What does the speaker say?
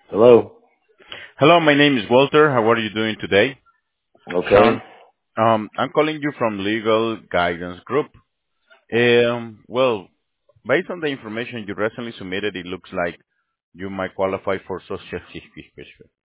Hello. Hello, my name is Walter. How are you doing today? Okay. I'm calling you from Legal Guidance Group. Well, based on the information you recently submitted, it looks like you might qualify for Social Security.